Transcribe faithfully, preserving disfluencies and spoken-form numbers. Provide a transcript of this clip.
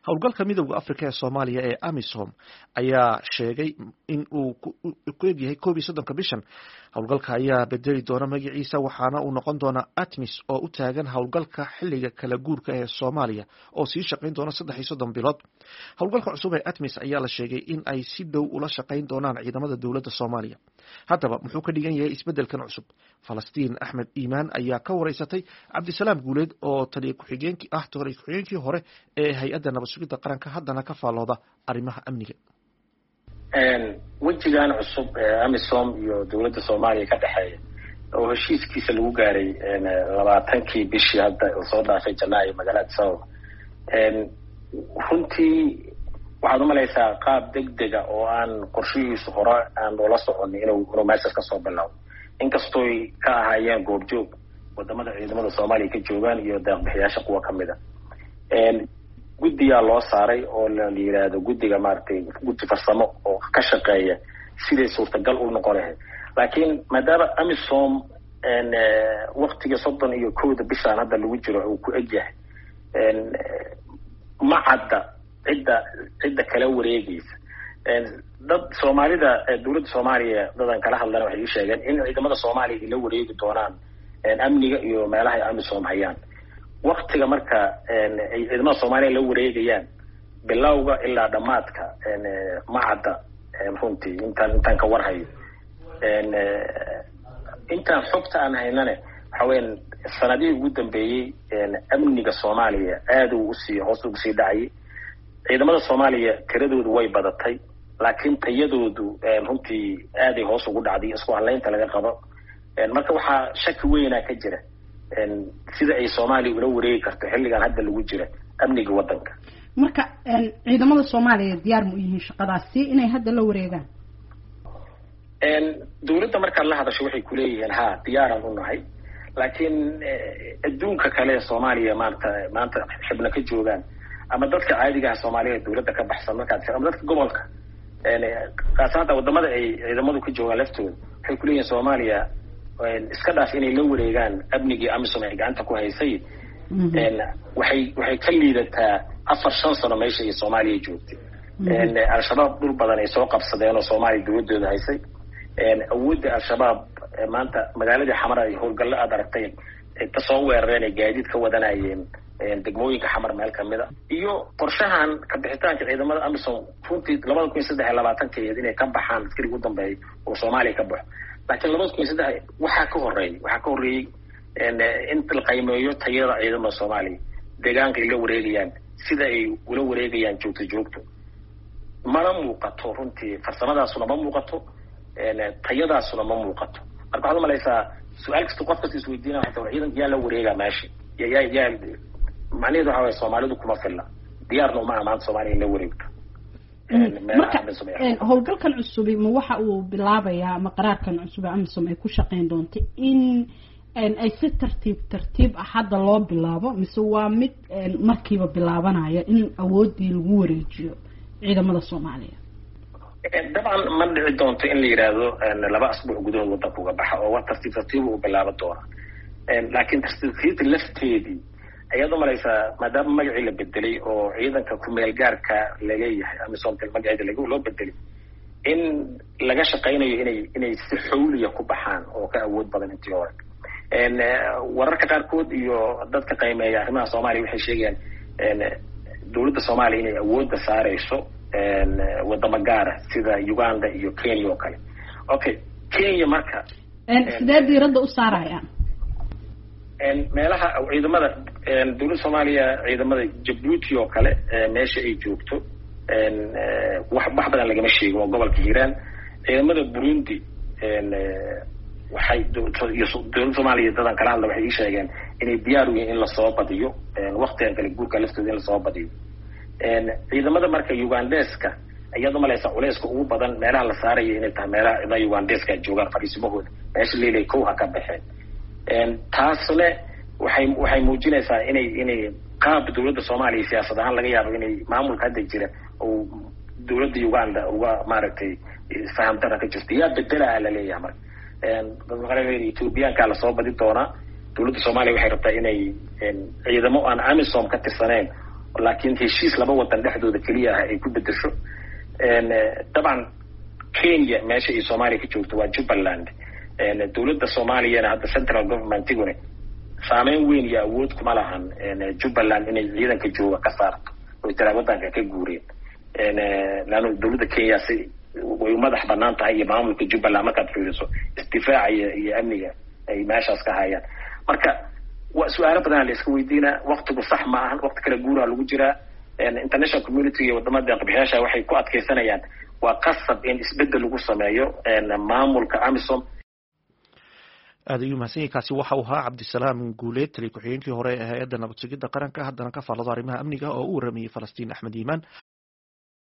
howlgalka midowda Afrika ee Soomaaliya ee AMISOM ayaa sheegay in uu ku egyahay koob iyo soddonka bishan. Howlgalka ayaa bedeli doona magaciisa waxaana uu noqon doona ATMIS oo u taagan howlgalka xilliga kala guurka ee Soomaaliya oo sii shaqayn doona saddex iyo soddon bilood. Howlgalka cusub ee ATMIS ayaa la sheegay in ay si dhow ula shaqayn doonaan ciidamada dowladda Soomaaliya. Haddaba muxuu ka dhigan yahay isbedelkan cusub? Falastiin Axmed Iimaan ayaa ka wareysatay Cabdisalaam Guuleed oo taliye ku-xigeenkii ah taliye ku-xigeenkii hore ee hay'adda nabad sugidda qaranka haddana ka faalooda arrimaha amniga. wejigan cusub ee AMISOM iyo dowladda Soomaaliya ka dhaxeeya oo heshiiskiisa lagu gaaray labaatankii bishii hadda soo dhaafay Janaayo magaalada Soow runtii waxaad u malaysaa qaab degdeg ah oo aan qorshihiisu hore aan ula soconin inuu meesha ka soo bilaabo inkastoo ay ka ahaayeen goobjoog wadamada ciidamada Soomaaliya ka joogaan iyo deeq-bixiyaasha kuwa kamid ah guddiga loo saaray oo la yiraahdo guddiga maartay guddi farsamo oo ka shaqeeya sidii suurtagal u noqon lahayd laakiin maadaama AMISOM en waqtiga soddon iyo kooda bishan hadda lagu jiro uu ku egyahay en ma cadda cidda cidda kala wareegaysa en dad Soomaalida dowladda Soomaaliya dadan kala hadlana waxay sheegeen in ciidamada Soomaaliya la wareegi doonaan en amniga iyo meelaha AMISOM hayaan waqtiga marka ay ciidamada Soomaaliya la wareegayaan bilowga ilaa dhamaadka en ma cadda runtii intaan intaan ka warhayo en intaan xogta aan haynane haween sanadii ugu dambeeyay en amniga Soomaaliya aad uu sii hoos ugu sii dhacay ciidamada Soomaaliya tiradoodu way badatay laakiin tayadoodu runtii aad ay hoos ugu dhacday isku halaynta laga qabo marka waxa shaki weyn ah ka jira en sida ay Soomaaliya ula wareegi karto xilligan hadda lagu jira amniga wadanka marka ciidamada Soomaaliya diyaar mu yihiin shaqadaasi inay hadda la wareegaan en dowladda marka la hadasho waxay ku leeyihiin ha diyaaran u nahay laakiin adduunka kale Soomaaliya maanta maanta xibna ka joogaan ama dadka caadiga ah Soomaaliya dowladda ka baxsan marka ama dadka gobolka en qaasada wadamada ay ciidamadu ka joogaan laftooda waxay ku leeyihiin Soomaaliya iska dhaaf inay la wareegaan amnigii AMISOM ay gacanta ku haysay en waxay waxay ka liidataa afar shan sano meesha ay Soomaaliya joogtay en al-shabaab dul badan ay soo qabsadeen oo Soomaaliya dowladooda haysay en awoodda al-shabaab maanta magaalada Xamar ay howlgallo aad aragtay ay ka soo weerareen gaadiid ka wadanayeen degmooyinka Xamar meel kamid ah iyo qorshahan ka bixitaanka ciidamada AMISOM runtii laba kun iyo saddex iyo labaatan inay ka baxaan askari ugu dambeeyay oo Soomaaliya ka baxo laakiin laba kun iyo saddex waxa ka horeeyay waxa ka horeeyay in inta la qiimeeyo tayada ciidamada Soomaaliya deegaanka ay la wareegayaan sida ay ula wareegayaan joogto joogto mana muuqato runtii farsamadaasuna ma muuqato en tayadaasuna ma muuqato marka waxaad malaysaa su'aal kasta qofka is weydiinaa waxa ciidanka yaa la wareegaa meesha yaa yaa macnaheedu waxa weeye Soomaalidu kuma filla diyaarna uma amaan Soomaaliya la wareegto marka howlgalkan cusub ma waxa uu bilaabayaa ama qaraarkan cusub AMISOM ay ku shaqeyn doonto in ay si tartiib tartiib ah hadda loo bilaabo mise waa mid markiiba bilaabanaya in awoodii lagu wareejiyo ciidamada Soomaaliya dabcan ma dhici doonto in la yiraahdo laba asbuuc gudahood wadanka uga baxa oo wax tartiib tartiib u bilaabo doona laakiin tartiibta lafteedii ayadoo malaysaa maadaama magacii la bedelay oo ciidanka ku meel gaarka laga yahay AMISOM magaceeda lagu loo bedelay in laga shaqeynayo inay inay si xawliya ku baxaan oo ka awood badan intii hore en wararka qaarkood iyo dadka qiimeeya arrimaha Soomaaliya waxay sheegayaan en dowladda Soomaaliya inay awoodda saarayso en wadamo gaar ah sida Uganda iyo Kenya oo kale okay Kenya marka en sidee diiradda u saarayaan en meelaha ciidamada en dowladda Soomaaliya ciidamada Djibouti oo kale meesha ay joogto en wax wax badan laga sheego oo gobolka Hiiraan ciidamada Burundi en waxay dowladda Soomaaliya dadan kala hadla waxay sheegeen inay diyaar u yihiin in la soo badiyo en waqtiga kale guurka laftooda in la soo badiyo en ciidamada marka Ugandeska ayadoo malaysa culayska ugu badan meelaha la saarayo inay tahay meelaha ciidamada Ugandeska joogaan fariisimahooda meesha leelay koow ha ka baxeen en taasna waxay waxay muujinaysaa inay inay qaab dowladda Soomaaliya siyaasad ahaan laga yaabo inay maamulka hadda jira oo dowladda Uganda uga maaragtay fahamtana ka jirto yaa bedela la leeyahay marka en dadka Ethiopian-ka la soo badi doona dowladda Soomaaliya waxay rabtaa inay ciidamo aan AMISOM ka tirsaneen laakiin heshiis laba wadan dhexdooda keliya ah ay ku bedesho dabcan kenya meesha ay soomaaliya ka joogto waa jubbaland dowladda soomaaliyana hadda central governmentiguna saameyn weyn iyo awood kuma lahan jubbaland inay ciidanka jooga ka saarto oo tira wadanka ka guureen laano dowladda kenya si way madax banaan tahay iyo maamulka jubbaland markaad fiiriso isdifaaca iyo amniga ay meeshaas ka hayaan marka waa su'aalo badan la iska weydiinaa waqtigu sax ma ahan waqti kala guura lagu jiraa international community iyo wadamada qabiyaasha waxay ku adkeysanayaan waa qasab in isbedel lagu sameeyo maamulka amisom aad ayuu mahadsan kaasi waxa uu ahaa cabdisalaam guuleed taliye ku-xigeenkii hore ee hay-adda nabad sugidda qaranka haddana ka faallado arrimaha amniga oo u waramayay falastiin axmed iimaan